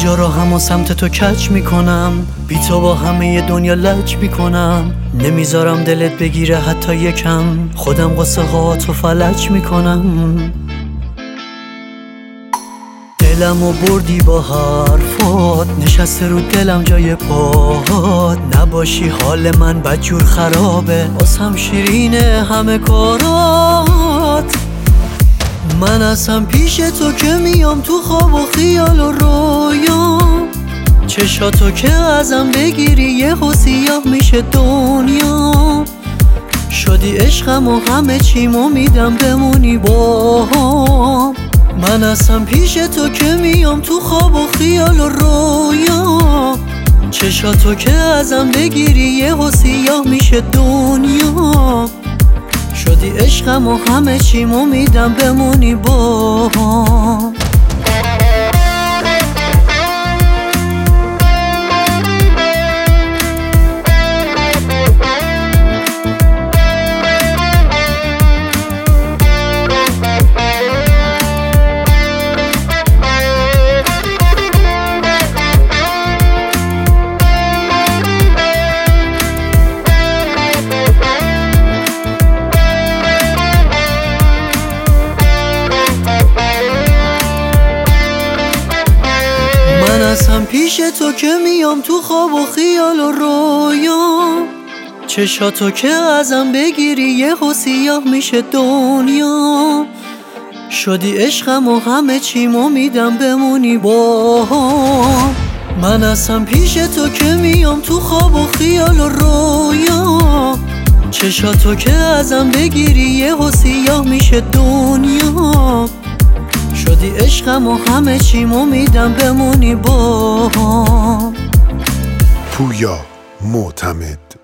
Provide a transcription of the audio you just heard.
جا را همون سمت تو کچ میکنم، بی تو با همه دنیا لج میکنم. نمیذارم دلت بگیره حتی یکم، خودم قصه ها تو فلج میکنم. دلمو بردی با حرفات، نشسته رو دلم جای پاهات. نباشی حال من بدجور خرابه، واسم شیرینه همه کارات. من اصلا پیش تو که میام تو خواب و خیال و رویا، چشاتو که ازم بگیری یهو سیاه میشه دنیا. شدی عشقم و همه چیمو میدم بمونی باهم. من اصلا پیش تو که میام تو خواب و خیال و رویا، چشاتو که ازم بگیری یهو سیاه میشه دنیا. شدی عشقم و همه چیمو میدم بمونی باهم. اصلا پیش تو که میام تو خواب و خیال و رویا، چشاتو که ازم بگیری یهو سیاه میشه دنیا. شدی عشقم و همه چیمو میدم بمونی باهم. من اصلا پیش تو که میام تو خواب و خیال و رویا، چشاتو که ازم بگیری یهو سیاه میشه دنیا. شدی عشقم و همه چیمو میدم بمونی باهم. پویا معتمد.